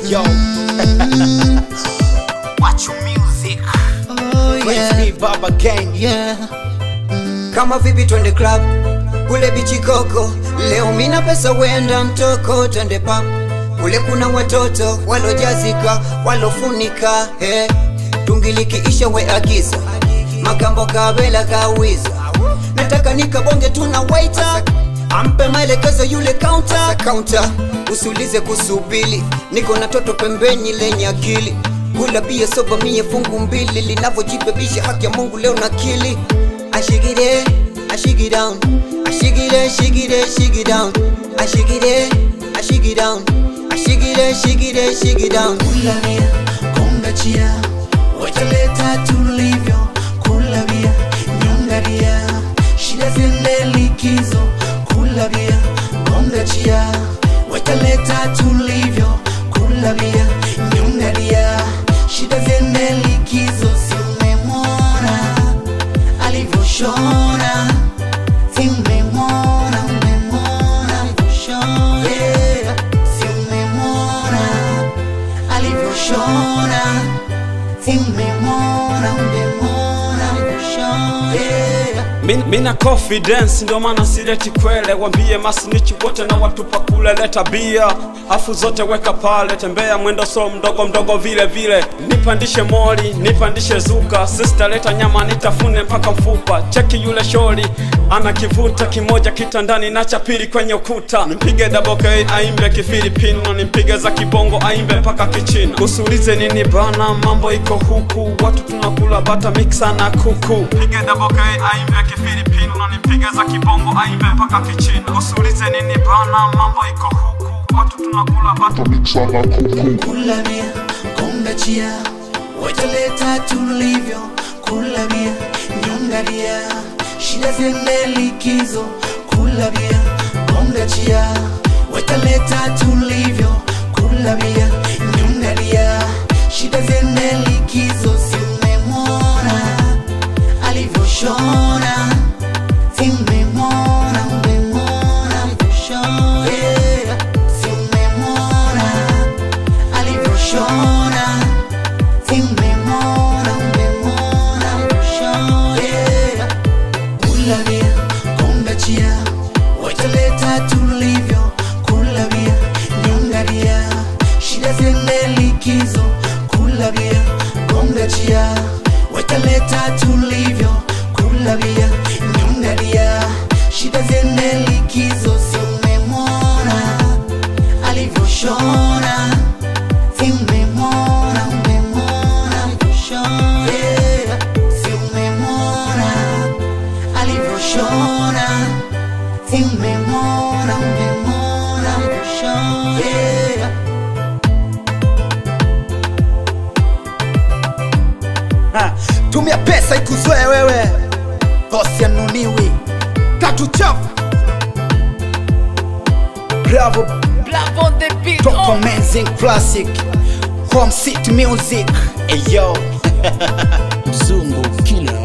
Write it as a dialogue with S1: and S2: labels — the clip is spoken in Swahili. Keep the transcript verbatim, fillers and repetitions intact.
S1: Yo. Watch your music.
S2: Oh yeah.
S1: Praise me Baba Gang.
S2: Yeah.
S3: Kama vipi twende club kule bichi koko, leo mina pesa wenda mtoko, twende pub kule kuna watoto walojazika walofunika, he tungiliki isha we agiza makambo kabela kawiza, nataka nikabonge tuna waiter ampe maelekezo yule counter counter, usiulize kusubili, niko na toto pembeni lenye akili, kula bia soba mie fungu mbili, linavojibebisha haki ya Mungu leo nakili. I shake it in, I shake it down, I shake it in, shake it in, shake it down, I shake it in, I shake it down, I shake it in, shake it in, shake it down.
S2: Kula bia, konga chia, wajaleta tulivyo. Kula bia, nyonga dia, shida zende likizo. Kula bia, konga chia, wajaleta tulivyo. Kula bia, nyonga dia, shida zende likizo. Si umemona alivyoshona, si umemona, umemona alivyoshona, yeah. Si umemona alivyoshona, si umemona, umemona alivyoshona, yeah.
S4: Mina confidence ndo maana sileti kwele, wambie masnichi wote na watupa kule, leta bia afu zote weka pale, tembea mwendo so mdogo mdogo vile vile, nipandishe moli, nipandishe zuka, sister leta nyama nitafune mpaka mfupa, cheki yule shori ana kivuta kimoja kitandani na chapili kwenye ukuta, nimpige double K aimbe kifilipino, nimpige za kibongo aimbe mpaka kichina, usulize nini bana, mambo iko huku, watu tunakula bata mixa na kuku, nipige double K aimbe kifilipino, nimpige za kibongo aimbe mpaka kichina, usulize nini bana, mambo iko huku, watu tunakula bata mixa na kuku.
S2: Kula bia, konga chia, wajaleta tulivyo. Kula bia, nyonga dia, shida zende likizo. Kula bia, konga chia, wajaleta tulivyo. Kula bia, nyonga dia, shida zende likizo. Si umemona alivyoshona, si umemona, umemona alivyoshona, yeah. Si umemona alivyoshona, si umemona, umemona alivyoshona, yeah. Kula bia, konga chia, wajaleta tulivyo. Kula bia, nyonga dia, shida zende likizo. Kula bia, konga chia, wajaleta tulivyo. Kula bia, nyonga dia, shida zende likizo. Si umemona alivyoshona, si umemona, umemona alivyoshona, yeah. Si umemona alivyoshona, si umemona, umemona alivyoshona, yeah.
S1: Ha, tumia pesa ikuzoe wewe, bosi anuniwi tatu chafu. Bravo,
S5: Bravo on the beat.
S1: top
S5: Oh.
S1: amazing classic, home city music. Hey yo.
S2: Mzungu killer.